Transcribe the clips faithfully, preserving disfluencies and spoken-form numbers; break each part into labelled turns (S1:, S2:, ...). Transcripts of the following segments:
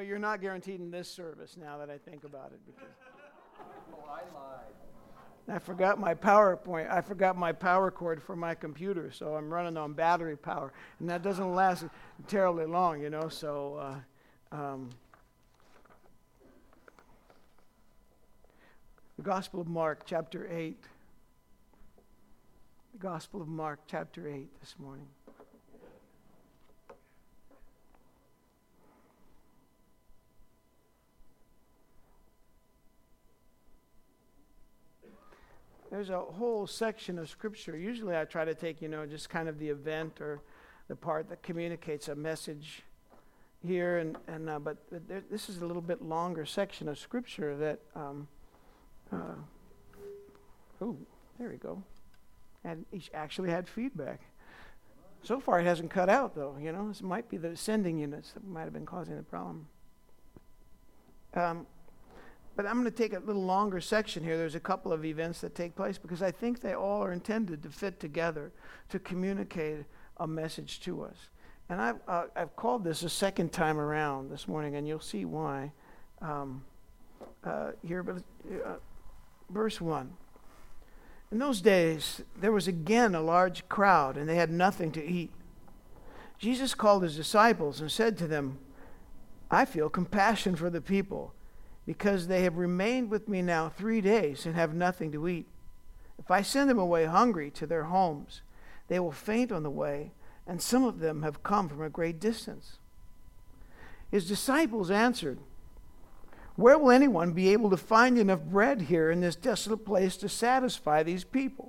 S1: you're not guaranteed in this service now that I think about it. Because
S2: Oh, I lied.
S1: I forgot my PowerPoint. I forgot my power cord for my computer, so I'm running on battery power, and that doesn't last terribly long, you know. So, uh, um, the Gospel of Mark, chapter eight. The Gospel of Mark, chapter eight, this morning. There's a whole section of Scripture. Usually I try to take, you know, just kind of the event or the part that communicates a message here. and, and uh, But, but there, this is a little bit longer section of Scripture that, um, uh, oh, there we go. And he actually had feedback. So far it hasn't cut out, though, you know. This might be the sending units that might have been causing the problem. Um. But I'm going to take a little longer section here. There's a couple of events that take place because I think they all are intended to fit together to communicate a message to us. And I've, uh, I've called this a second time around this morning, and you'll see why um, uh, here. But uh, verse one. In those days, there was again a large crowd, and they had nothing to eat. Jesus called his disciples and said to them, I feel compassion for the people, because they have remained with me now three days and have nothing to eat. If I send them away hungry to their homes, they will faint on the way, and some of them have come from a great distance. His disciples answered, Where will anyone be able to find enough bread here in this desolate place to satisfy these people?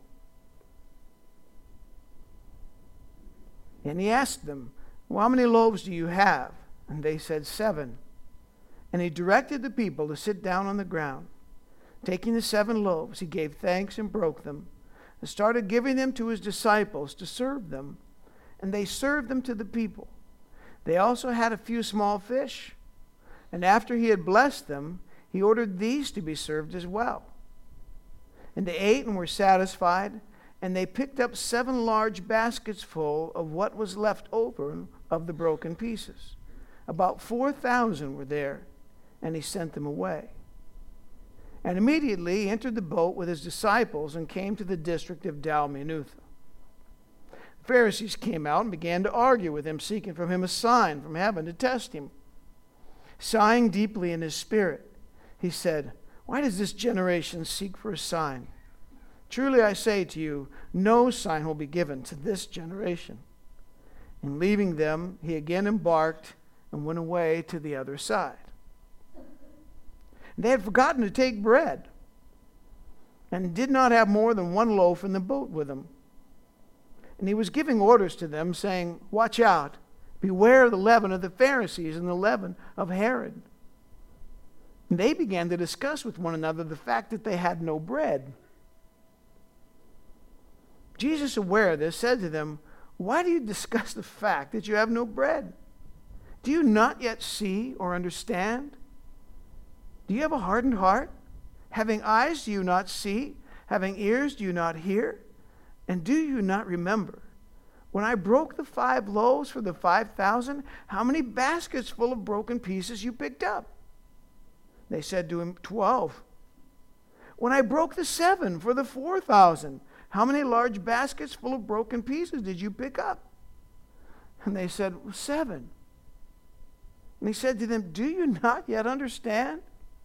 S1: And he asked them, Well, how many loaves do you have? And they said, Seven. And he directed the people to sit down on the ground. Taking the seven loaves, he gave thanks and broke them, and started giving them to his disciples to serve them. And they served them to the people. They also had a few small fish. And after he had blessed them, he ordered these to be served as well. And they ate and were satisfied, and they picked up seven large baskets full of what was left over of the broken pieces. About four thousand were there. And he sent them away. And immediately he entered the boat with his disciples and came to the district of Dalmanutha. The Pharisees came out and began to argue with him, seeking from him a sign from heaven to test him. Sighing deeply in his spirit, he said, Why does this generation seek for a sign? Truly I say to you, no sign will be given to this generation. And leaving them, he again embarked and went away to the other side. They had forgotten to take bread and did not have more than one loaf in the boat with them. And he was giving orders to them, saying, Watch out, beware of the leaven of the Pharisees and the leaven of Herod. And they began to discuss with one another the fact that they had no bread. Jesus, aware of this, said to them, Why do you discuss the fact that you have no bread? Do you not yet see or understand? Do you have a hardened heart? Having eyes, do you not see? Having ears, do you not hear? And do you not remember? When I broke the five loaves for the five thousand, how many baskets full of broken pieces you picked up? They said to him, Twelve. When I broke the seven for the four thousand, how many large baskets full of broken pieces did you pick up? And they said, Seven. And he said to them, Do you not yet understand?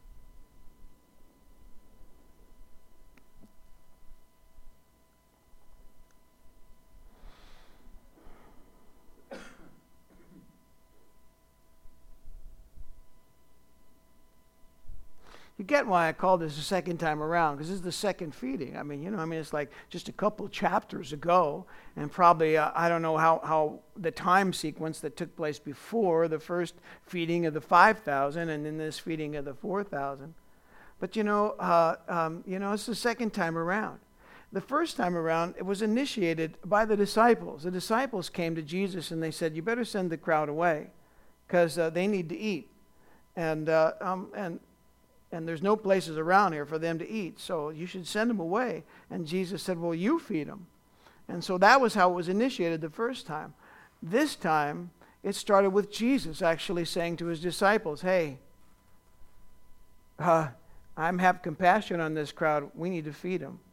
S1: You get why I called this the second time around, because this is the second feeding. I mean, you know, I mean, it's like just a couple chapters ago, and probably, uh, I don't know how, how the time sequence that took place before the first feeding of the five thousand and then this feeding of the four thousand. But, you know, uh, um, you know, it's the second time around. The first time around, it was initiated by the disciples. The disciples came to Jesus and they said, you better send the crowd away because uh, they need to eat. And, uh, um, and, and there's no places around here for them to eat, so you should send them away. And Jesus said, well, you feed them. And so that was how it was initiated the first time. This time, it started with Jesus actually saying to his disciples, hey, uh, I'm have compassion on this crowd. We need to feed them.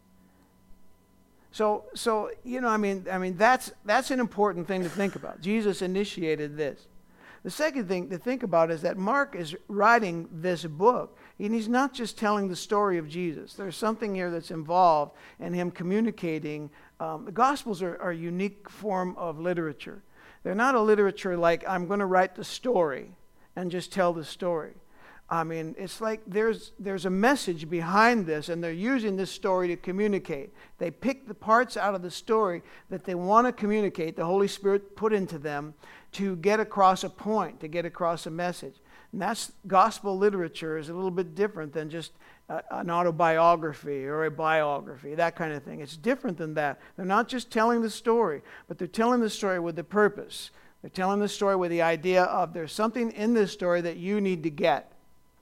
S1: So, so you know, I mean, I mean, that's that's an important thing to think about. Jesus initiated this. The second thing to think about is that Mark is writing this book, and he's not just telling the story of Jesus. There's something here that's involved in him communicating. Um, the Gospels are, are a unique form of literature. They're not a literature like, I'm going to write the story and just tell the story. I mean, it's like there's there's a message behind this, and they're using this story to communicate. They pick the parts out of the story that they want to communicate, the Holy Spirit put into them, to get across a point, to get across a message. And that's gospel literature is a little bit different than just uh, an autobiography or a biography, that kind of thing. It's different than that. They're not just telling the story, but they're telling the story with a purpose. They're telling the story with the idea of there's something in this story that you need to get.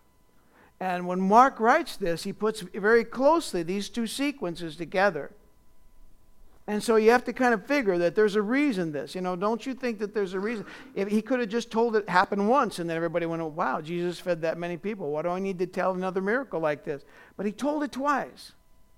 S1: And when Mark writes this, he puts very closely these two sequences together. And so you have to kind of figure that there's a reason this. You know, don't you think that there's a reason? If he could have just told it happen once and then everybody went, oh, wow, Jesus fed that many people. Why do I need to tell another miracle like this? But he told it twice.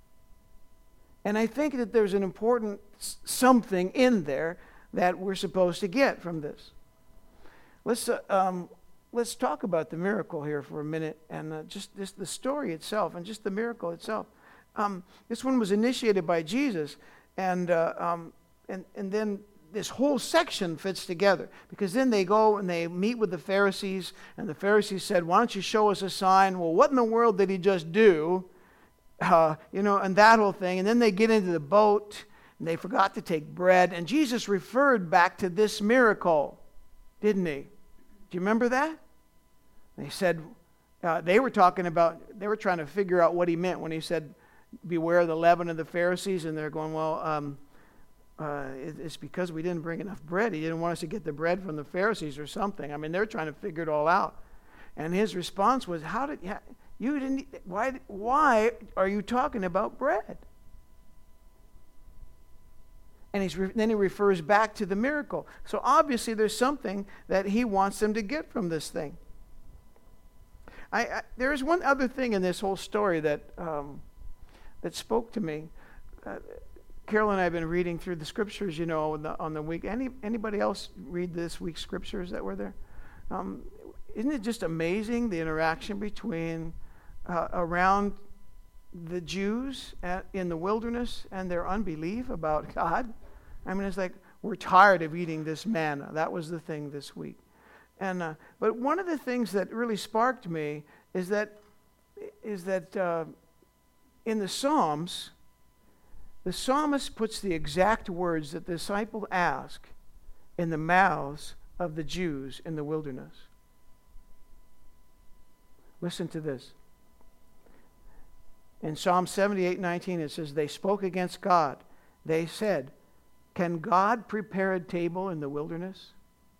S1: And I think that there's an important something in there that we're supposed to get from this. Let's... Uh, um, Let's talk about the miracle here for a minute, and uh, just this, the story itself and just the miracle itself. Um, this one was initiated by Jesus, and, uh, um, and, and then this whole section fits together, because then they go and they meet with the Pharisees, and the Pharisees said, why don't you show us a sign? Well, what in the world did he just do? Uh, you know, and that whole thing. And then they get into the boat, and they forgot to take bread, and Jesus referred back to this miracle, didn't he? Do you remember that? They said, uh, they were talking about, they were trying to figure out what he meant when he said, beware of the leaven of the Pharisees. And they're going, well, um, uh, it, it's because we didn't bring enough bread. He didn't want us to get the bread from the Pharisees or something. I mean, they're trying to figure it all out. And his response was, how did, you didn't, why, why are you talking about bread? And he's re- then he refers back to the miracle. So obviously there's something that he wants them to get from this thing. I, I, there is one other thing in this whole story that um, that spoke to me. Uh, Carol and I have been reading through the scriptures, you know, on the, on the week. Any anybody else read this week's scriptures that were there? Um, isn't it just amazing the interaction between uh, around the Jews at, in the wilderness and their unbelief about God? I mean, it's like, we're tired of eating this manna. That was the thing this week. And uh, but one of the things that really sparked me is that is that uh, in the Psalms, the psalmist puts the exact words that the disciple asked in the mouths of the Jews in the wilderness. Listen to this. In Psalm seventy-eight nineteen, it says, they spoke against God. They said, can God prepare a table in the wilderness?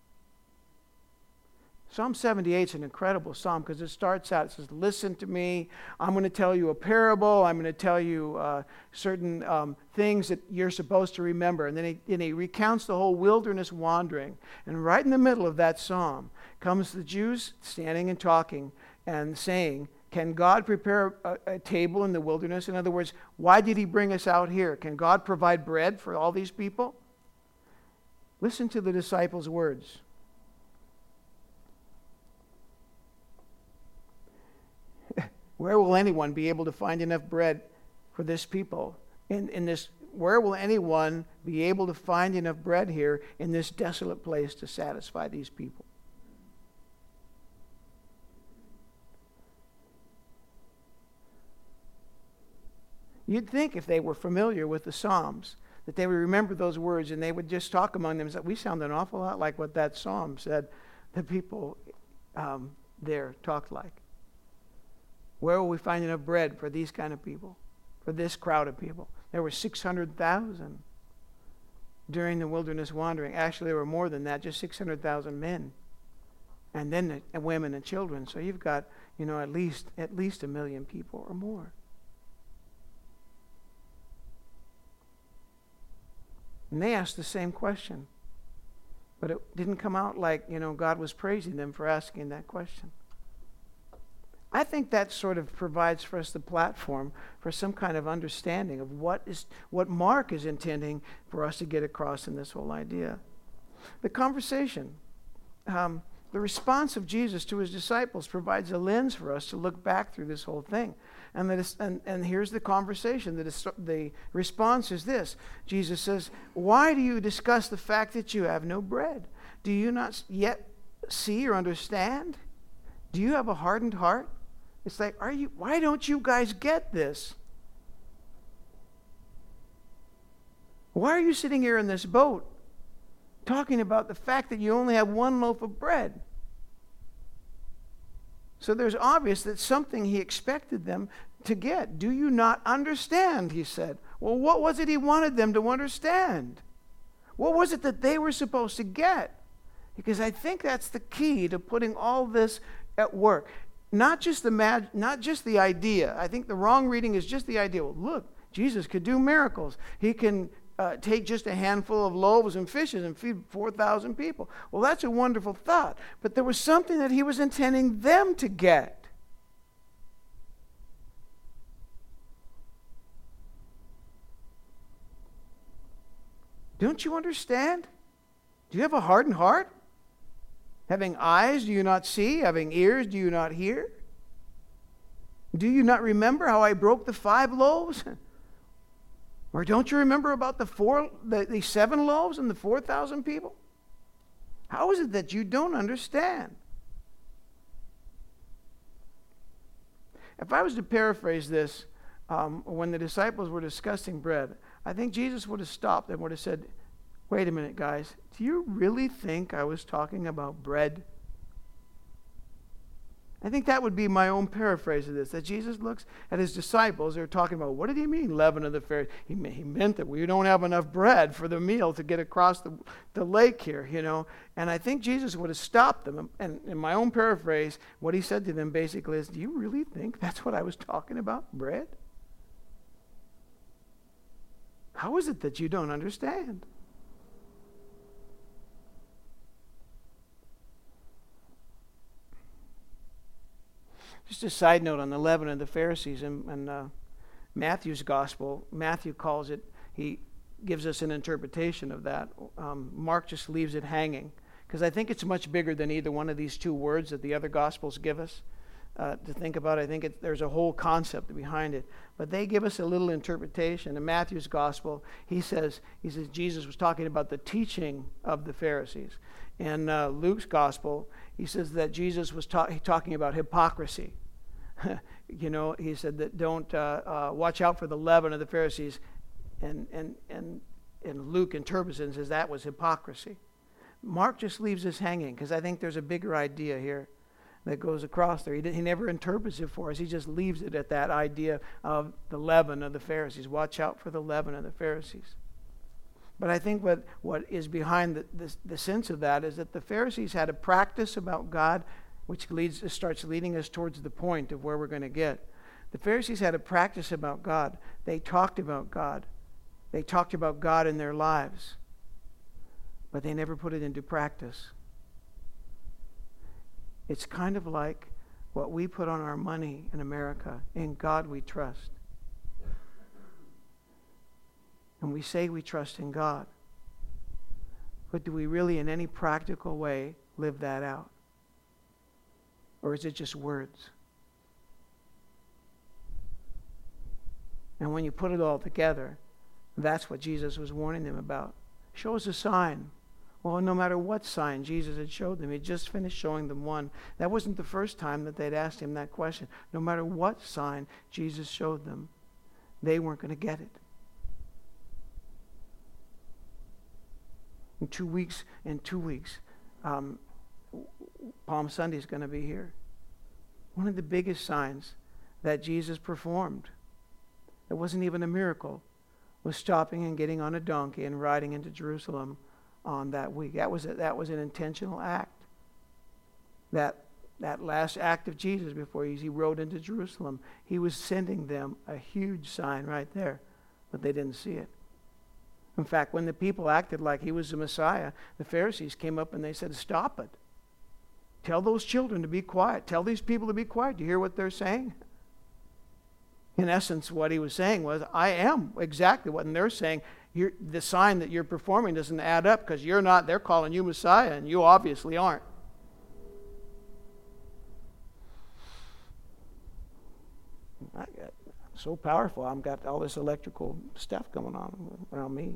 S1: Psalm seventy-eight is an incredible psalm because it starts out, it says, listen to me, I'm going to tell you a parable, I'm going to tell you uh, certain um, things that you're supposed to remember. And then he, and he recounts the whole wilderness wandering. And right in the middle of that psalm comes the Jews standing and talking and saying, can God prepare a, a table in the wilderness? In other words, why did he bring us out here? Can God provide bread for all these people? Listen to the disciples' words. Where will anyone be able to find enough bread for this people? In, in this, where will anyone be able to find enough bread here in this desolate place to satisfy these people? You'd think if they were familiar with the Psalms that they would remember those words and they would just talk among themselves. We sound an awful lot like what that psalm said the people um, there talked like. Where will we find enough bread for these kind of people, for this crowd of people? There were six hundred thousand during the wilderness wandering. Actually, there were more than that, just six hundred thousand men. And then the, and women and children. So you've got, you know, at least at least a million people or more. And they asked the same question. But it didn't come out like, you know, God was praising them for asking that question. I think that sort of provides for us the platform for some kind of understanding of what is what Mark is intending for us to get across in this whole idea. The conversation, um, the response of Jesus to his disciples provides a lens for us to look back through this whole thing. And, that is, and, and here's the conversation. The, dis- the response is this. Jesus says, why do you discuss the fact that you have no bread? Do you not yet see or understand? Do you have a hardened heart? It's like, are you? Why don't you guys get this? Why are you sitting here in this boat talking about the fact that you only have one loaf of bread? So there's obvious that something he expected them to get. Do you not understand, he said. Well, what was it he wanted them to understand? What was it that they were supposed to get? Because I think that's the key to putting all this at work. Not just the mag- not just the idea. I think the wrong reading is just the idea. Well, look, Jesus could do miracles. He can uh, take just a handful of loaves and fishes and feed four thousand people. Well, that's a wonderful thought. But there was something that he was intending them to get. Don't you understand? Do you have a hardened heart? Having eyes, do you not see? Having ears, do you not hear? Do you not remember how I broke the five loaves? Or don't you remember about the four, the, the seven loaves and the four thousand people? How is it that you don't understand? If I was to paraphrase this, um, when the disciples were discussing bread, I think Jesus would have stopped and would have said, wait a minute, guys. Do you really think I was talking about bread? I think that would be my own paraphrase of this, that Jesus looks at his disciples. They're talking about, what did he mean, leaven of the Pharisees? He, he meant that we don't have enough bread for the meal to get across the, the lake here, you know. And I think Jesus would have stopped them. And in my own paraphrase, what he said to them basically is, do you really think that's what I was talking about, bread? How is it that you don't understand? Just a side note on the leaven of the Pharisees in, in uh, Matthew's gospel. Matthew calls it, he gives us an interpretation of that. Um, Mark just leaves it hanging because I think it's much bigger than either one of these two words that the other gospels give us uh, to think about. I think it, there's a whole concept behind it. But they give us a little interpretation. In Matthew's gospel, he says, he says Jesus was talking about the teaching of the Pharisees. In uh, Luke's gospel, he says that Jesus was ta- talking about hypocrisy. You know, he said that don't uh, uh, watch out for the leaven of the Pharisees, and and and and Luke interprets it and says that was hypocrisy. Mark just leaves this hanging because I think there's a bigger idea here that goes across there. He, he never interprets it for us. He just leaves it at that idea of the leaven of the Pharisees. Watch out for the leaven of the Pharisees. But I think what, what is behind the, the, the sense of that is that the Pharisees had a practice about God, which leads starts leading us towards the point of where we're going to get. The Pharisees had a practice about God. They talked about God. They talked about God in their lives. But they never put it into practice. It's kind of like what we put on our money in America. In God we trust. And we say we trust in God. But do we really in any practical way live that out? Or is it just words? And when you put it all together, that's what Jesus was warning them about. Show us a sign. Well, no matter what sign Jesus had showed them, he just finished showing them one. That wasn't the first time that they'd asked him that question. No matter what sign Jesus showed them, they weren't going to get it. In two weeks, in two weeks, um, Palm Sunday is going to be here. One of the biggest signs that Jesus performed, it wasn't even a miracle, was stopping and getting on a donkey and riding into Jerusalem on that week. That was a, that was an intentional act. That that last act of Jesus before he, he rode into Jerusalem, he was sending them a huge sign right there, but they didn't see it. In fact, when the people acted like he was the Messiah, the Pharisees came up and they said, stop it. Tell those children to be quiet. Tell these people to be quiet. Do you hear what they're saying? In essence, what he was saying was, I am exactly what, and they're saying, you're, the sign that you're performing doesn't add up because you're not, they're calling you Messiah, and you obviously aren't. I got so powerful, I've got all this electrical stuff going on around me.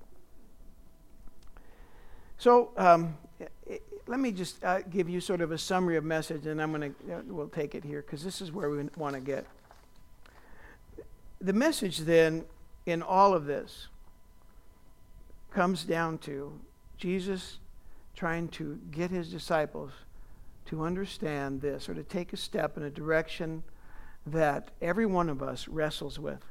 S1: So um, it, let me just uh, give you sort of a summary of message, and I'm going to, uh, we'll take it here because this is where we want to get. The message then in all of this comes down to Jesus trying to get his disciples to understand this, or to take a step in a direction that every one of us wrestles with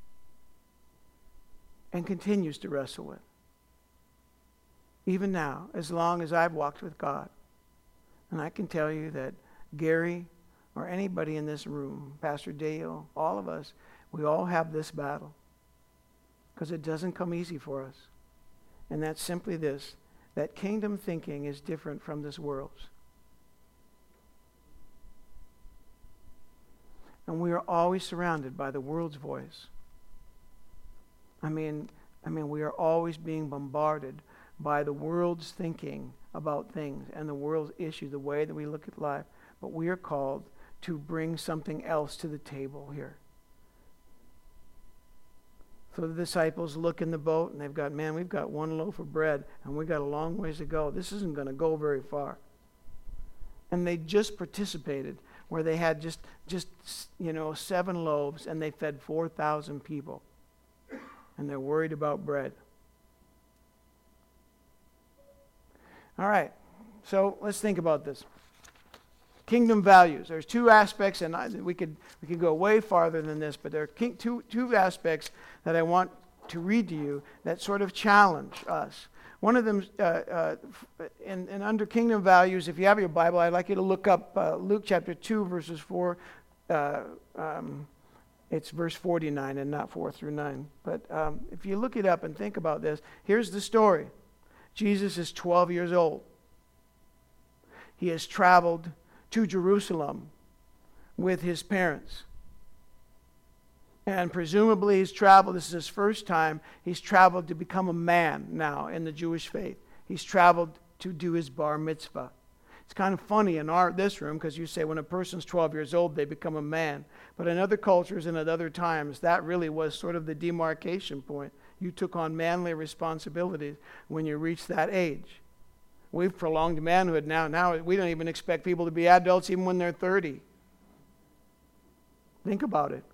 S1: and continues to wrestle with. Even now, as long as I've walked with God. And I can tell you that Gary or anybody in this room, Pastor Dale, all of us, we all have this battle. Because it doesn't come easy for us. And that's simply this, that kingdom thinking is different from this world's. And we are always surrounded by the world's voice. I mean, I mean, we are always being bombarded by the world's thinking about things and the world's issue, the way that we look at life. But we are called to bring something else to the table here. So the disciples look in the boat and they've got, man, we've got one loaf of bread and we've got a long ways to go. This isn't going to go very far. And they just participated where they had just, just you know, seven loaves and they fed four thousand people. And they're worried about bread. All right, so let's think about this. Kingdom values. There's two aspects, and I, we could we could go way farther than this, but there are king, two two aspects that I want to read to you that sort of challenge us. One of them, uh, uh, in, in under kingdom values, if you have your Bible, I'd like you to look up uh, Luke chapter two, verses four. Uh, um, it's verse forty-nine and not four through nine. But um, if you look it up and think about this, here's the story. Jesus is twelve years old. He has traveled to Jerusalem with his parents. And presumably he's traveled, this is his first time, he's traveled to become a man now in the Jewish faith. He's traveled to do his bar mitzvah. It's kind of funny in our this room because you say when a person's twelve years old, they become a man. But in other cultures and at other times, that really was sort of the demarcation point. You took on manly responsibilities when you reached that age. We've prolonged manhood now. Now we don't even expect people to be adults even when they're thirty. Think about it.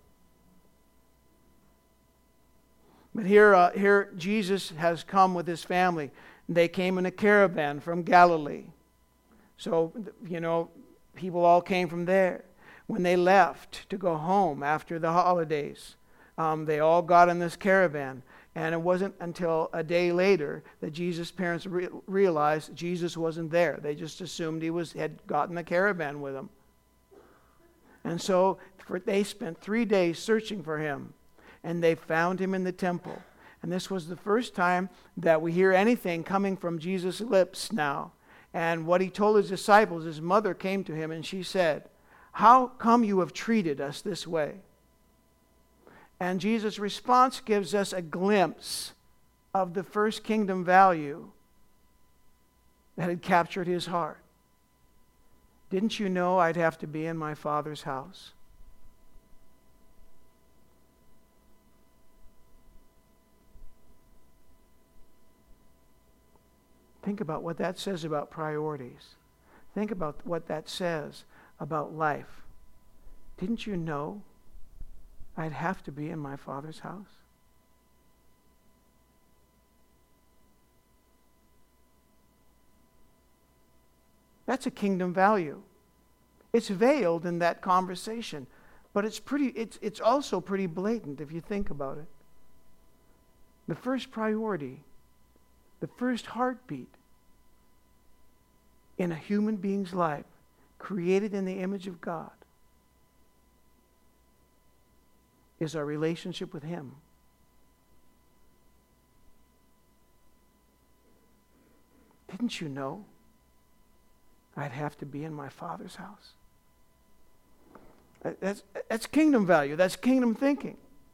S1: But here, uh, here Jesus has come with his family. They came in a caravan from Galilee. So, you know, people all came from there. When they left to go home after the holidays, um, they all got in this caravan. And it wasn't until a day later that Jesus' parents re- realized Jesus wasn't there. They just assumed he was had gotten the caravan with him. And so for, they spent three days searching for him. And they found him in the temple. And this was the first time that we hear anything coming from Jesus' lips now. And what he told his disciples, his mother came to him and she said, "How come you have treated us this way?" And Jesus' response gives us a glimpse of the first kingdom value that had captured his heart. Didn't you know I'd have to be in my Father's house? Think about what that says about priorities. Think about what that says about life. Didn't you know I'd have to be in my Father's house? That's a kingdom value. It's veiled in that conversation, but it's pretty it's it's also pretty blatant if you think about it. The first priority, the first heartbeat in a human being's life, created in the image of God, is our relationship with him. Didn't you know I'd have to be in my Father's house? That's, that's kingdom value. That's kingdom thinking.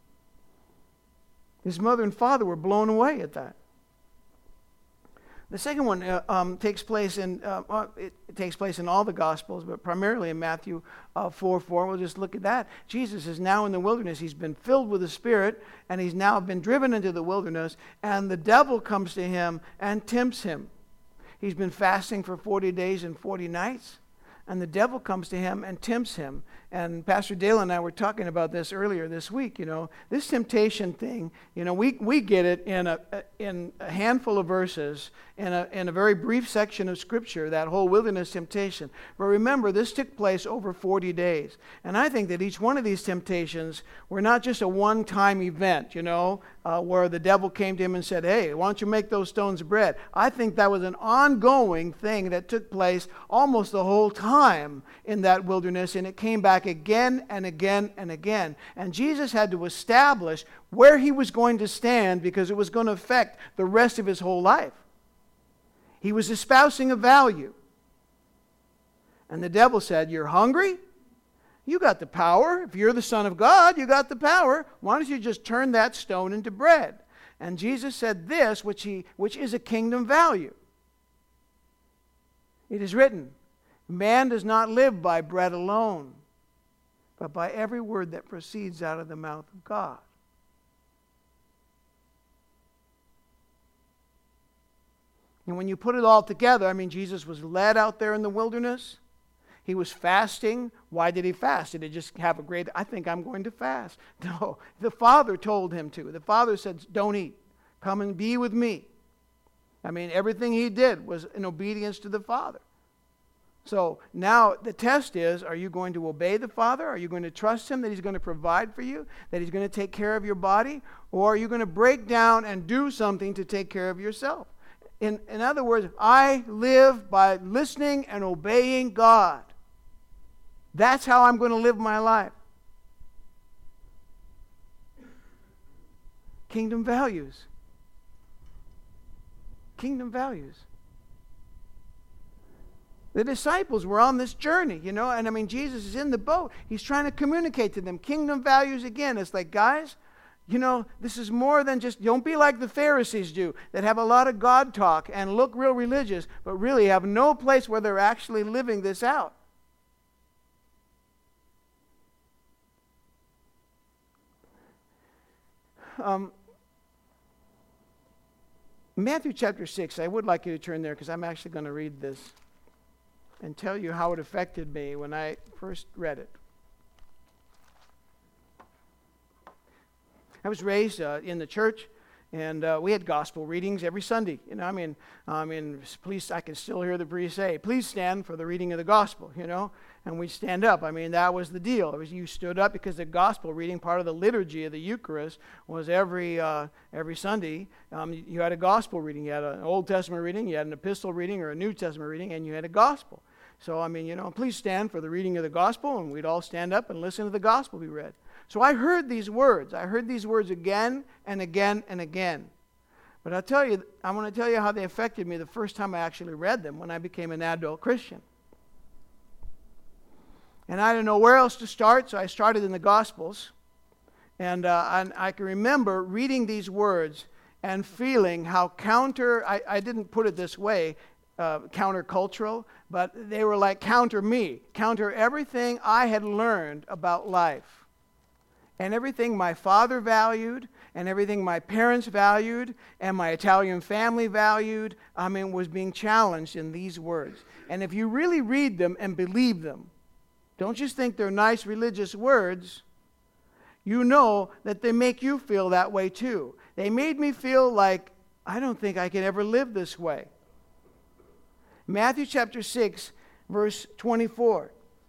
S1: His mother and father were blown away at that. The second one uh, um, takes place in uh, uh, it, it takes place in all the Gospels, but primarily in Matthew uh, four four. We'll just look at that. Jesus is now in the wilderness. He's been filled with the Spirit, and he's now been driven into the wilderness. And the devil comes to him and tempts him. He's been fasting for forty days and forty nights, and the devil comes to him and tempts him. And Pastor Dale and I were talking about this earlier this week. You know, this temptation thing. You know, we we get it in a in a handful of verses in a in a very brief section of Scripture. That whole wilderness temptation. But remember, this took place over forty days. And I think that each one of these temptations were not just a one-time event. You know, uh, where the devil came to him and said, "Hey, why don't you make those stones bread?" I think that was an ongoing thing that took place almost the whole time in that wilderness, and it came back again and again and again. And Jesus had to establish where he was going to stand because it was going to affect the rest of his whole life. He was espousing a value. And the devil said, "You're hungry? You got the power. If you're the Son of God, you got the power. Why don't you just turn that stone into bread?" And Jesus said this, which he which is a kingdom value. It is written, "Man does not live by bread alone, but by every word that proceeds out of the mouth of God." And when you put it all together, I mean, Jesus was led out there in the wilderness. He was fasting. Why did he fast? Did he just have a great, I think I'm going to fast? No, the Father told him to. The Father said, "Don't eat. Come and be with me." I mean, everything he did was in obedience to the Father. So now the test is, are you going to obey the Father? Are you going to trust him that he's going to provide for you? That he's going to take care of your body? Or are you going to break down and do something to take care of yourself? In, in other words, I live by listening and obeying God. That's how I'm going to live my life. Kingdom values. Kingdom values. The disciples were on this journey, you know, and I mean, Jesus is in the boat. He's trying to communicate to them kingdom values again. It's like, guys, you know, this is more than just, don't be like the Pharisees do, that have a lot of God talk and look real religious, but really have no place where they're actually living this out. Um, Matthew chapter six, I would like you to turn there because I'm actually going to read this and tell you how it affected me when I first read it. I was raised uh, in the church, and uh, we had gospel readings every Sunday. You know, I mean, I mean, please, I can still hear the priest say, "Please stand for the reading of the gospel." You know, and we stand up. I mean, that was the deal. It was you stood up because the gospel reading, part of the liturgy of the Eucharist, was every uh, every Sunday. Um, you had a gospel reading. You had an Old Testament reading, you had an epistle reading, or a New Testament reading, and you had a gospel. So, I mean, you know, please stand for the reading of the gospel, and we'd all stand up and listen to the gospel be read. So I heard these words. I heard these words again and again and again. But I'll tell you, I want to tell you how they affected me the first time I actually read them when I became an adult Christian. And I didn't know where else to start, so I started in the Gospels. And, uh, and I can remember reading these words and feeling how counter, I, I didn't put it this way, uh, countercultural, but they were like counter me, counter everything I had learned about life. And everything my father valued, and everything my parents valued, and my Italian family valued, I mean, was being challenged in these words. And if you really read them and believe them, don't just think they're nice religious words, you know that they make you feel that way too. They made me feel like, I don't think I can ever live this way. Matthew chapter six, verse twenty-four.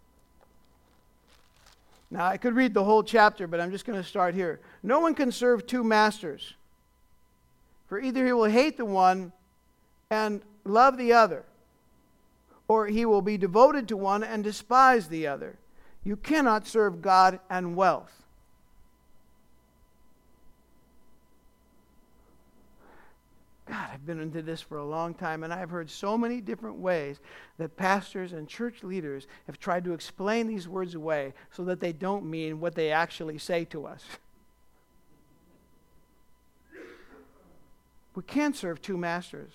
S1: Now, I could read the whole chapter, but I'm just going to start here. "No one can serve two masters, for either he will hate the one and love the other, or he will be devoted to one and despise the other. You cannot serve God and wealth." God, I've been into this for a long time, and I've heard so many different ways that pastors and church leaders have tried to explain these words away so that they don't mean what they actually say to us. We can't serve two masters.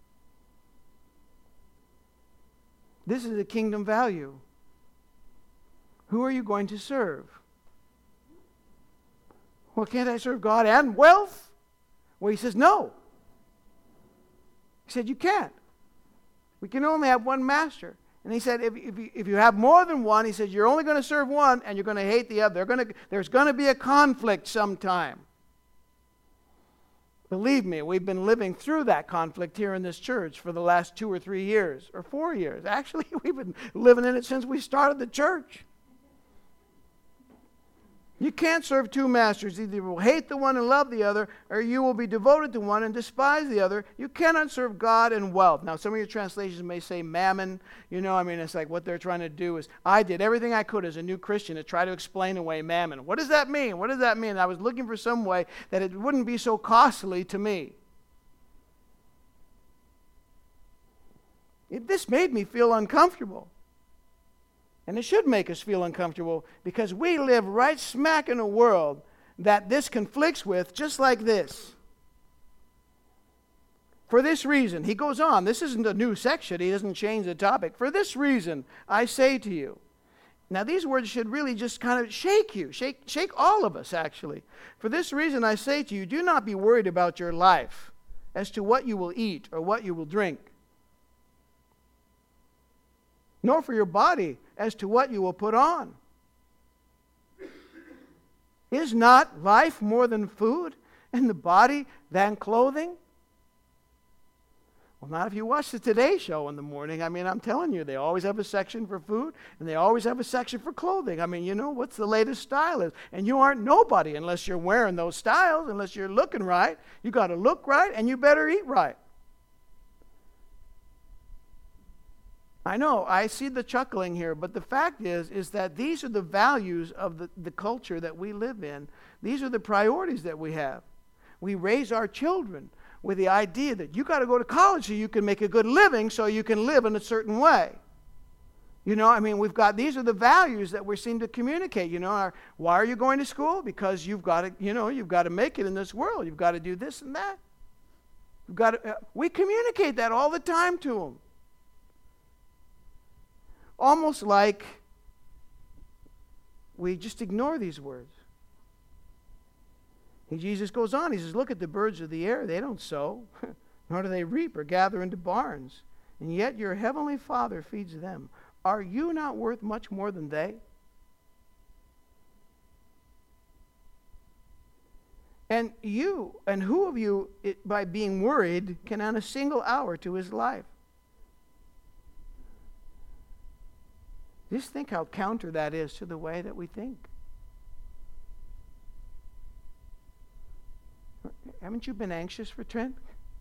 S1: This is a kingdom value. Who are you going to serve? Well, can't I serve God and wealth? Well, he says, no. He said, you can't. We can only have one master. And he said, if, if, you, if you have more than one, he said, you're only going to serve one and you're going to hate the other. They're gonna, there's going to be a conflict sometime. Believe me, we've been living through that conflict here in this church for the last two or three years, or four years. Actually, we've been living in it since we started the church. You can't serve two masters. Either you will hate the one and love the other, or you will be devoted to one and despise the other. You cannot serve God and wealth. Now, some of your translations may say mammon. You know, I mean, it's like what they're trying to do is, I did everything I could as a new Christian to try to explain away mammon. What does that mean? What does that mean? I was looking for some way that it wouldn't be so costly to me. It, this made me feel uncomfortable. And it should make us feel uncomfortable because we live right smack in a world that this conflicts with, just like this. For this reason, he goes on. This isn't a new section. He doesn't change the topic. For this reason, I say to you. Now, these words should really just kind of shake you, shake, shake all of us, actually. For this reason, I say to you, do not be worried about your life as to what you will eat or what you will drink, nor for your body as to what you will put on. Is not life more than food, and the body than clothing? Well, not if you watch the Today Show in the morning. I mean, I'm telling you, they always have a section for food, and they always have a section for clothing. I mean, you know, what's the latest style is. And you aren't nobody unless you're wearing those styles, unless you're looking right. You got to look right, and you better eat right. I know, I see the chuckling here, but the fact is, is that these are the values of the, the culture that we live in. These are the priorities that we have. We raise our children with the idea that you got to go to college so you can make a good living, so you can live in a certain way. You know, I mean, we've got, these are the values that we seem to communicate. You know, our, why are you going to school? Because you've got to, you know, you've got to make it in this world. You've got to do this and that. You've got to, uh, we communicate that all the time to them. Almost like we just ignore these words. And Jesus goes on. He says, look at the birds of the air. They don't sow, nor do they reap or gather into barns. And yet your heavenly Father feeds them. Are you not worth much more than they? And you, and who of you, it, by being worried, can add a single hour to his life? Just think how counter that is to the way that we think. Haven't you been anxious for Trent?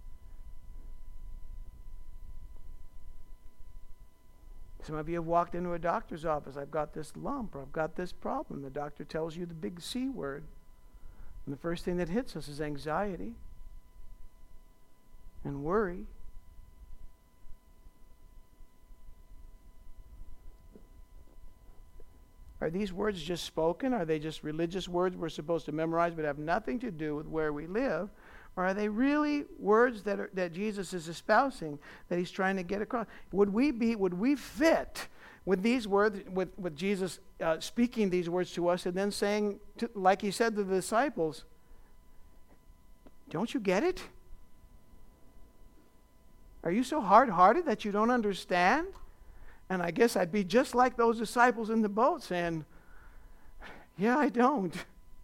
S1: Some of you have walked into a doctor's office. I've got this lump, or I've got this problem. The doctor tells you the big C word. And the first thing that hits us is anxiety and worry. Are these words just spoken? Are they just religious words we're supposed to memorize but have nothing to do with where we live? Or are they really words that are, that Jesus is espousing, that he's trying to get across? Would we be, would we fit with these words, with, with Jesus uh, speaking these words to us and then saying, to, like he said to the disciples, don't you get it? Are you so hard-hearted that you don't understand? And I guess I'd be just like those disciples in the boat saying, yeah, I don't.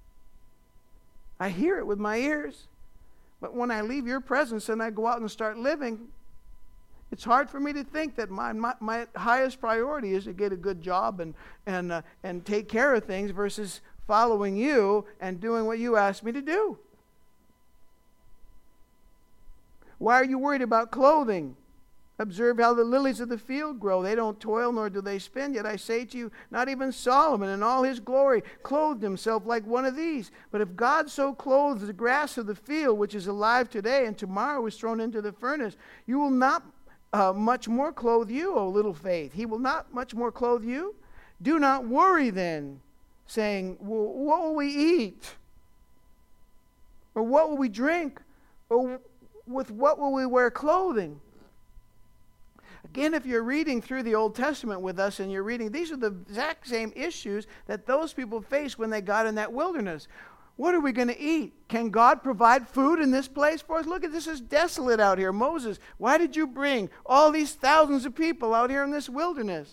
S1: I hear it with my ears. But when I leave your presence and I go out and start living, it's hard for me to think that my, my, my highest priority is to get a good job and, and, uh, and take care of things versus following you and doing what you asked me to do. Why are you worried about clothing? Observe how the lilies of the field grow. They don't toil, nor do they spin. Yet I say to you, not even Solomon in all his glory clothed himself like one of these. But if God so clothes the grass of the field, which is alive today and tomorrow is thrown into the furnace, you will not uh, much more clothe you, O little faith. He will not much more clothe you. Do not worry then, saying, well, what will we eat? Or what will we drink? Or with what will we wear clothing? Again, if you're reading through the Old Testament with us and you're reading, these are the exact same issues that those people faced when they got in that wilderness. What are we going to eat? Can God provide food in this place for us? Look at this, is desolate out here. Moses, why did you bring all these thousands of people out here in this wilderness?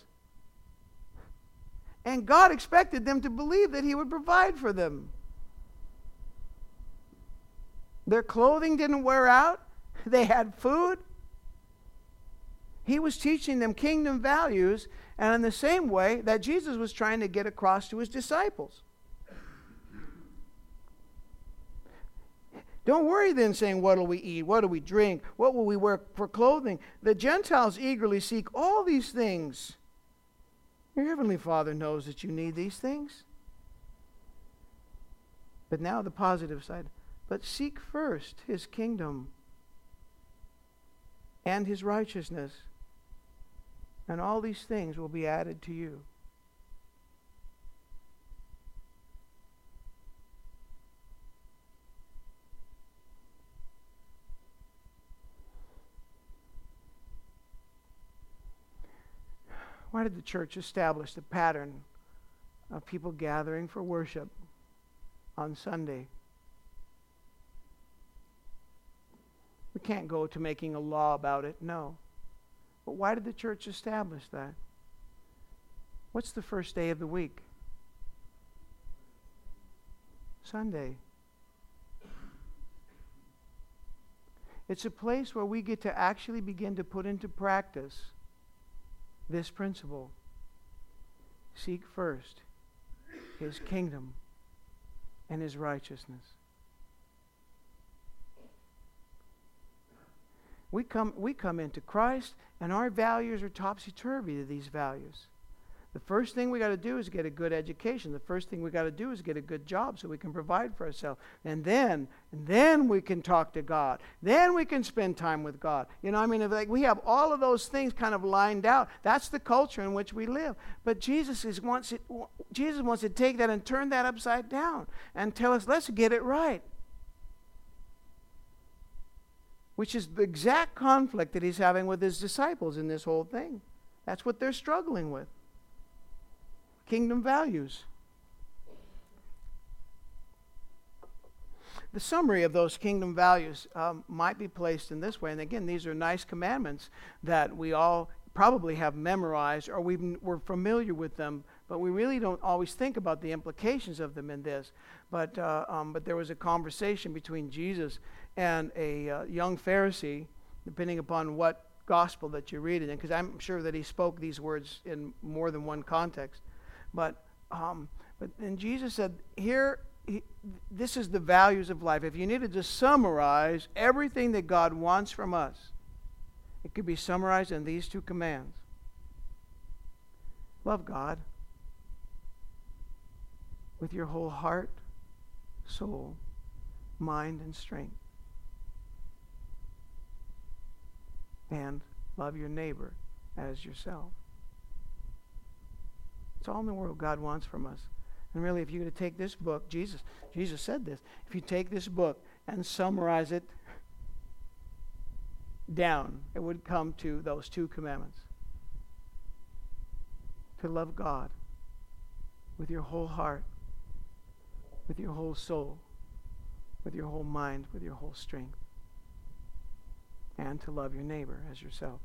S1: And God expected them to believe that He would provide for them. Their clothing didn't wear out. They had food. He was teaching them kingdom values, and in the same way that Jesus was trying to get across to His disciples. Don't worry then, saying, what will we eat? What do we drink? What will we wear for clothing? The Gentiles eagerly seek all these things. Your Heavenly Father knows that you need these things. But now the positive side. But seek first His kingdom and His righteousness, and all these things will be added to you. Why did the church establish the pattern of people gathering for worship on Sunday? We can't go to making a law about it, no. But why did the church establish that? What's the first day of the week? Sunday. It's a place where we get to actually begin to put into practice this principle. Seek first His kingdom and His righteousness. We come, we come into Christ, and our values are topsy-turvy to these values. The first thing we got to do is get a good education. The first thing we got to do is get a good job so we can provide for ourselves. And then, and then we can talk to God. Then we can spend time with God. You know, I mean, if like we have all of those things kind of lined out. That's the culture in which we live. But Jesus is wants it. Jesus wants to take that and turn that upside down and tell us, let's get it right. Which is the exact conflict that He's having with His disciples in this whole thing. That's what they're struggling with. Kingdom values. The summary of those kingdom values um, might be placed in this way. And again, these are nice commandments that we all probably have memorized, or we've, we're familiar with them, but we really don't always think about the implications of them in this. But, uh, um, but there was a conversation between Jesus and a uh, young Pharisee, depending upon what gospel that you read it in, because I'm sure that he spoke these words in more than one context. But um, but then Jesus said, here, he, this is the values of life. If you needed to summarize everything that God wants from us, it could be summarized in these two commands. Love God with your whole heart, soul, mind, and strength. And love your neighbor as yourself. It's all in the world God wants from us. And really, if you were to take this book, Jesus, Jesus said this, if you take this book and summarize it down, it would come to those two commandments. To love God with your whole heart, with your whole soul, with your whole mind, with your whole strength. And to love your neighbor as yourself.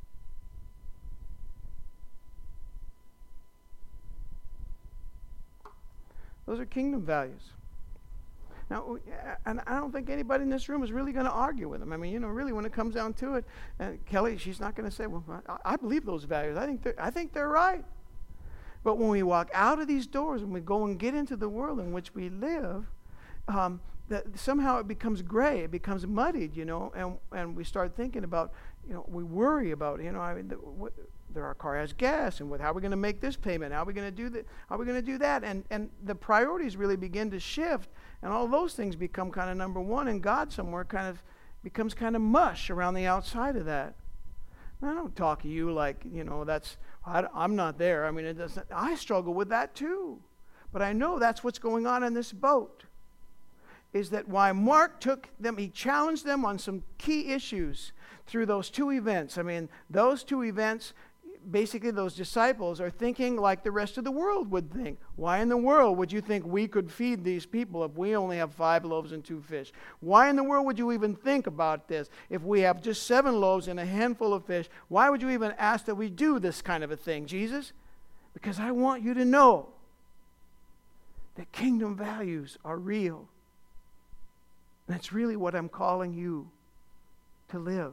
S1: Those are kingdom values. Now, and I don't think anybody in this room is really going to argue with them. I mean, you know, really, when it comes down to it, uh, Kelly, she's not going to say, well, I, I believe those values. I think I think they're right. But when we walk out of these doors and we go and get into the world in which we live, um, that somehow it becomes gray, it becomes muddied, you know, and and we start thinking about, you know, we worry about, you know, I mean, the, what, there our car has gas, and what, how are we going to make this payment? How are we going to do that? How are we going to do that? And and the priorities really begin to shift, and all those things become kind of number one, and God somewhere kind of becomes kind of mush around the outside of that. And I don't talk to you like, you know, that's, I, I'm not there. I mean, it doesn't, I struggle with that too. But I know that's what's going on in this boat, is that why Mark took them, he challenged them on some key issues through those two events. I mean, those two events, basically those disciples are thinking like the rest of the world would think. Why in the world would you think we could feed these people if we only have five loaves and two fish? Why in the world would you even think about this if we have just seven loaves and a handful of fish? Why would you even ask that we do this kind of a thing, Jesus? Because I want you to know that kingdom values are real. And that's really what I'm calling you to live.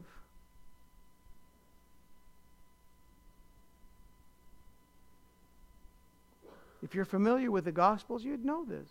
S1: If you're familiar with the Gospels, you'd know this.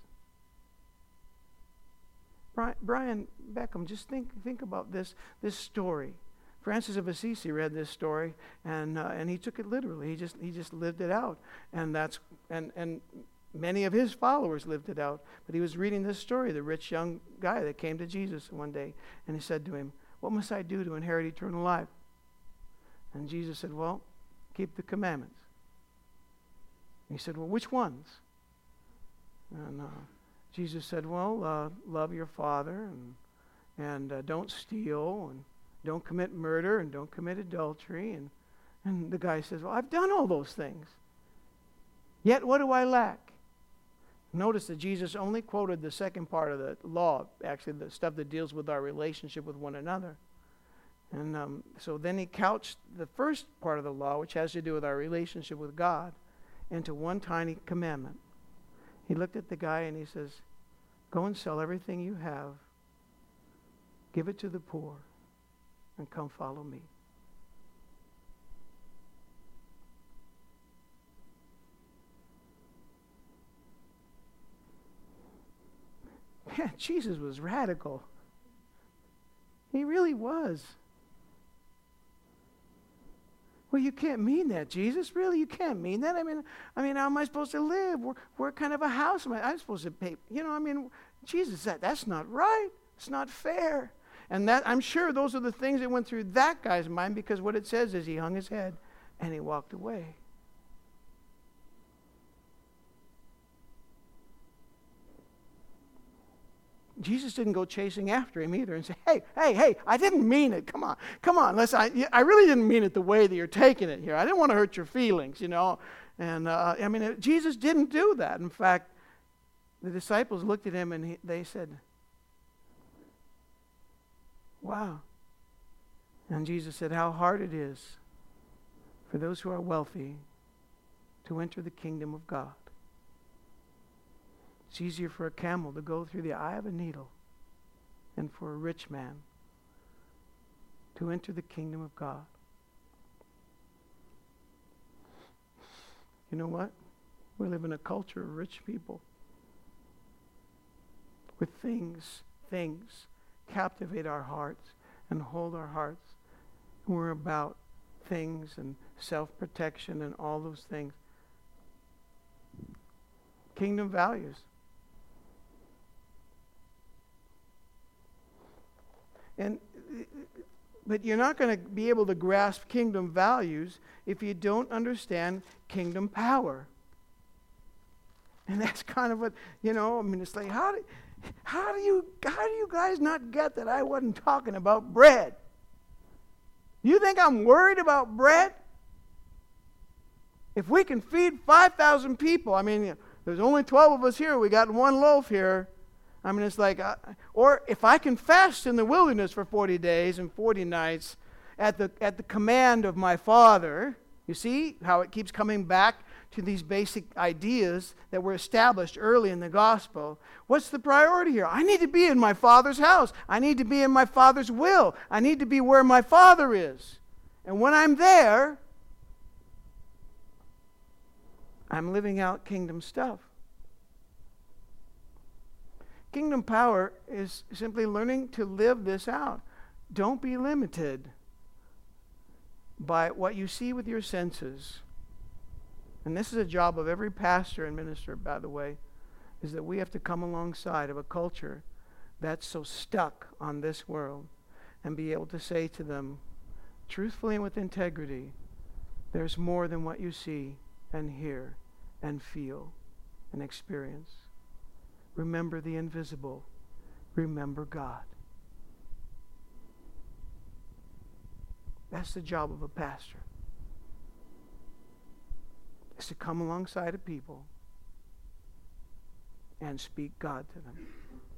S1: Brian, Brian Beckham, just think think about this this story. Francis of Assisi read this story, and uh, and he took it literally. He just he just lived it out, and that's and and many of his followers lived it out. But he was reading this story, the rich young guy that came to Jesus one day, and he said to him, "What must I do to inherit eternal life?" And Jesus said, "Well, keep the commandments." He said, "Well, which ones?" And uh, Jesus said, "Well, uh, love your father, and and uh, don't steal, and don't commit murder, and don't commit adultery." And and the guy says, "Well, I've done all those things. Yet what do I lack?" Notice that Jesus only quoted the second part of the law, actually the stuff that deals with our relationship with one another. And um, so then he couched the first part of the law, which has to do with our relationship with God, into one tiny commandment. He looked at the guy and he says, "Go and sell everything you have, give it to the poor, and come follow me." Man, Jesus was radical. He really was. Well, you can't mean that, Jesus. Really, you can't mean that. I mean, I mean, how am I supposed to live? Where, where kind of a house am I? I'm supposed to pay. You know, I mean, Jesus, that that's not right. It's not fair. And that I'm sure those are the things that went through that guy's mind, because what it says is he hung his head and he walked away. Jesus didn't go chasing after him either and say, hey, hey, hey, I didn't mean it. Come on, come on. Let's, I, I really didn't mean it the way that you're taking it here. I didn't want to hurt your feelings, you know. And, uh, I mean, it, Jesus didn't do that. In fact, the disciples looked at him and he, they said, wow. And Jesus said, how hard it is for those who are wealthy to enter the kingdom of God. It's easier for a camel to go through the eye of a needle than for a rich man to enter the kingdom of God. You know what? We live in a culture of rich people where things, things captivate our hearts and hold our hearts. We're about things and self-protection and all those things. Kingdom values. And but you're not going to be able to grasp kingdom values if you don't understand kingdom power. And that's kind of what, you know, I mean, it's like, how do, how do you how do you guys not get that I wasn't talking about bread? You think I'm worried about bread? If we can feed five thousand people, I mean, there's only twelve of us here. We got one loaf here. I mean, it's like, uh, or if I can fast in the wilderness for forty days and forty nights at the at the command of my Father, you see how it keeps coming back to these basic ideas that were established early in the gospel. What's the priority here? I need to be in my Father's house. I need to be in my Father's will. I need to be where my Father is. And when I'm there, I'm living out kingdom stuff. Kingdom power is simply learning to live this out. Don't be limited by what you see with your senses. And this is a job of every pastor and minister, by the way, is that we have to come alongside of a culture that's so stuck on this world and be able to say to them, truthfully and with integrity, there's more than what you see and hear and feel and experience. Remember the invisible. Remember God. That's the job of a pastor. Is to come alongside of people and speak God to them.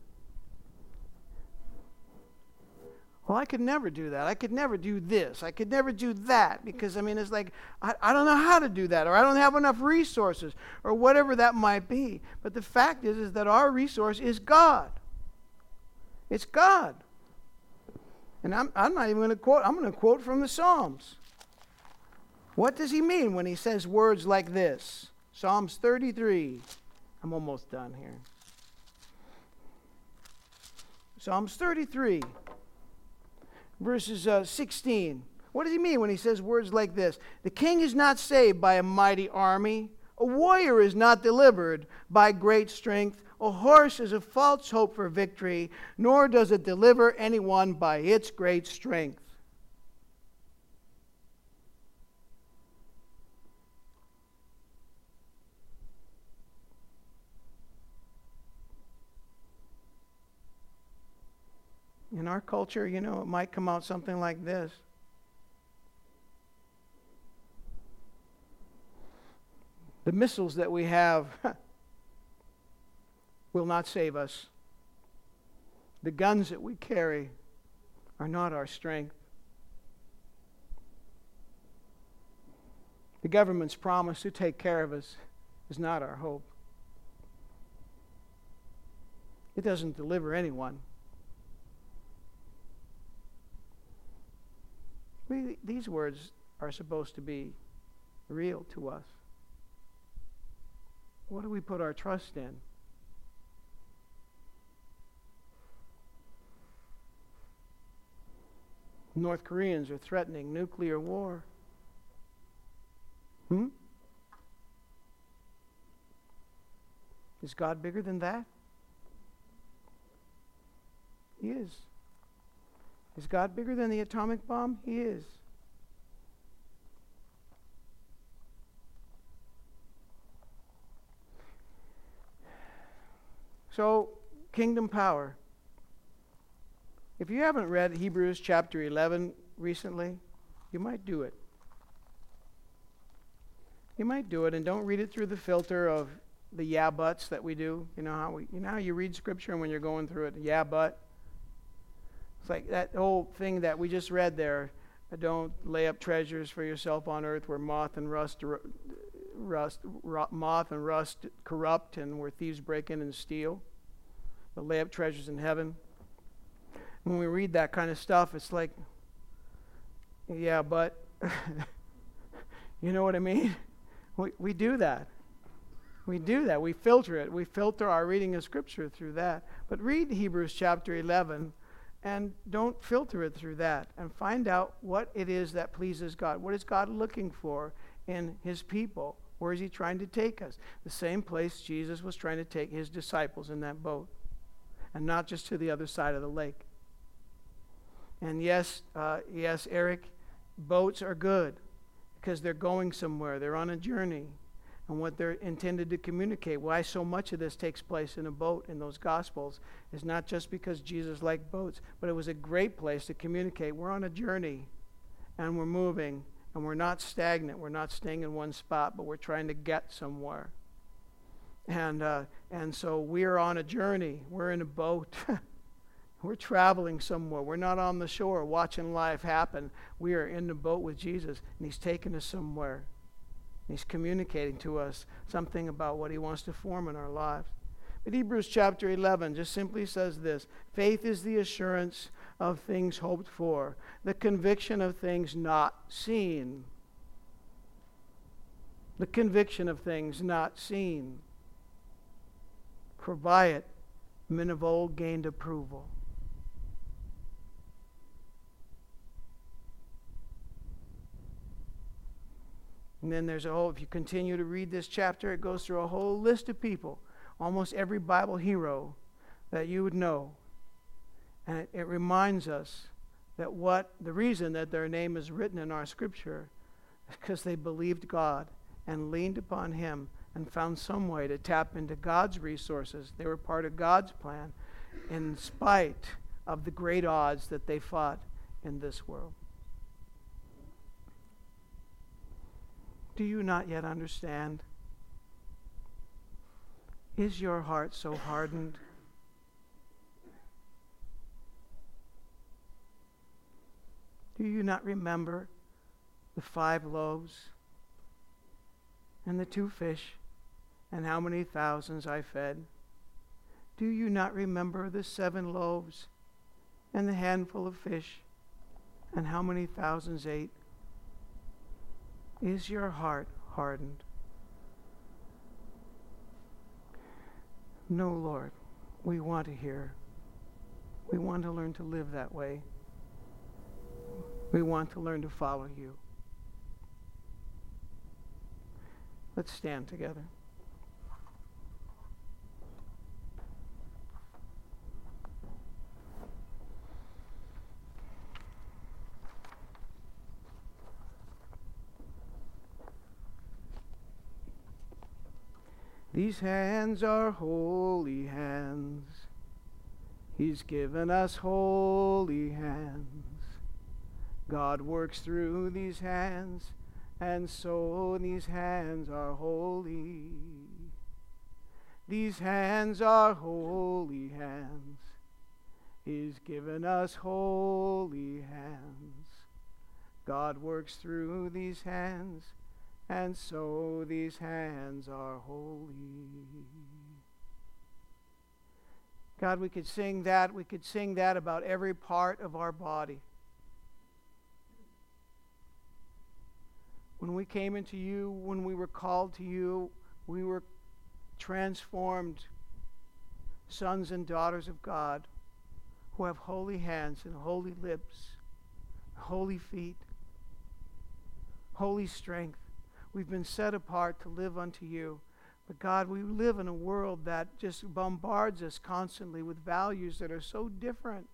S1: Well, I could never do that. I could never do this. I could never do that because, I mean, it's like, I, I don't know how to do that, or I don't have enough resources, or whatever that might be. But the fact is, is that our resource is God. It's God. And I'm, I'm not even going to quote, I'm going to quote from the Psalms. What does he mean when he says words like this? Psalms thirty-three. I'm almost done here. Psalms thirty-three. Verses uh, sixteen. What does he mean when he says words like this? The king is not saved by a mighty army. A warrior is not delivered by great strength. A horse is a false hope for victory, nor does it deliver anyone by its great strength. In our culture, you know, it might come out something like this. The missiles that we have will not save us. The guns that we carry are not our strength. The government's promise to take care of us is not our hope. It doesn't deliver anyone. We, these words are supposed to be real to us. What do we put our trust in? North Koreans are threatening nuclear war. Hmm? Is God bigger than that? He is. Is God bigger than the atomic bomb? He is. So, kingdom power. If you haven't read Hebrews chapter eleven recently, you might do it. You might do it, and don't read it through the filter of the yeah buts that we do. You know how we, you know how you read scripture and when you're going through it, yeah but. It's like that whole thing that we just read there. Don't lay up treasures for yourself on earth where moth and rust, rust, rust moth and rust corrupt, and where thieves break in and steal. But lay up treasures in heaven. When we read that kind of stuff, it's like, yeah, but you know what I mean? We we do that. We do that. We filter it. We filter our reading of Scripture through that. But read Hebrews chapter eleven. And don't filter it through that. And find out what it is that pleases God. What is God looking for in His people? Where is He trying to take us? The same place Jesus was trying to take His disciples in that boat. And not just to the other side of the lake. And yes, uh, yes, Eric, boats are good. Because they're going somewhere. They're on a journey. And what they're intended to communicate, why so much of this takes place in a boat in those Gospels, is not just because Jesus liked boats, but it was a great place to communicate. We're on a journey, and we're moving, and we're not stagnant. We're not staying in one spot, but we're trying to get somewhere. And uh, and so we're on a journey. We're in a boat. We're traveling somewhere. We're not on the shore watching life happen. We are in the boat with Jesus, and He's taking us somewhere. He's communicating to us something about what He wants to form in our lives. But Hebrews chapter eleven just simply says this: faith is the assurance of things hoped for, the conviction of things not seen. The conviction of things not seen. For by it men of old gained approval. And then there's a whole, if you continue to read this chapter, it goes through a whole list of people, almost every Bible hero that you would know. And it, it reminds us that what, the reason that their name is written in our scripture is because they believed God and leaned upon Him and found some way to tap into God's resources. They were part of God's plan in spite of the great odds that they fought in this world. Do you not yet understand? Is your heart so hardened? Do you not remember the five loaves and the two fish and how many thousands I fed? Do you not remember the seven loaves and the handful of fish and how many thousands ate? Is your heart hardened? No, Lord. We want to hear. We want to learn to live that way. We want to learn to follow you. Let's stand together. These hands are holy hands. He's given us holy hands. God works through these hands, and so these hands are holy. These hands are holy hands. He's given us holy hands. God works through these hands, and so these hands are holy. God, we could sing that. We could sing that about every part of our body. When we came into you, when we were called to you, we were transformed sons and daughters of God who have holy hands and holy lips, holy feet, holy strength. We've been set apart to live unto you. But God, we live in a world that just bombards us constantly with values that are so different.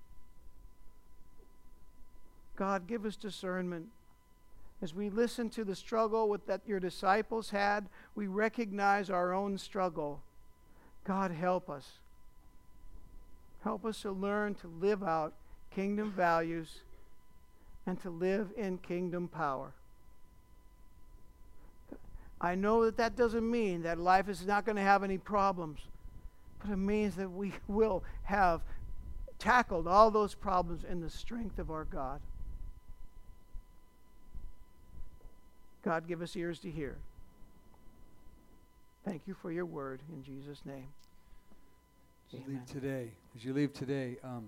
S1: God, give us discernment. As we listen to the struggle with that your disciples had, we recognize our own struggle. God, help us. Help us to learn to live out kingdom values and to live in kingdom power. I know that that doesn't mean that life is not going to have any problems, but it means that we will have tackled all those problems in the strength of our God. God, give us ears to hear. Thank you for your word in Jesus' name.
S3: As you
S1: Amen.
S3: leave today, as you leave today, um,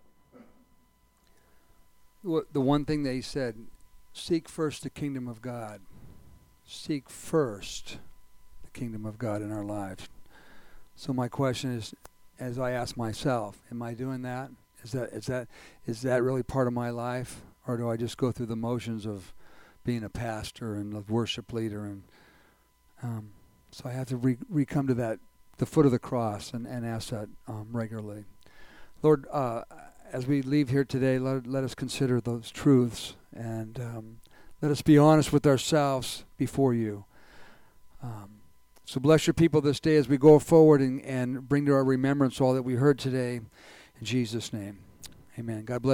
S3: the one thing that he said, seek first the kingdom of God. Seek first the kingdom of God in our lives. So my question is, as I ask myself, am I doing that? Is that is that is that really part of my life, or do I just go through the motions of being a pastor and a worship leader? And um, so I have to re, re come to that, the foot of the cross, and, and ask that um, regularly. Lord, uh, as we leave here today, let, let us consider those truths, and um, let us be honest with ourselves before you. Um, so bless your people this day as we go forward and, and bring to our remembrance all that we heard today. In Jesus' name, amen. God bless.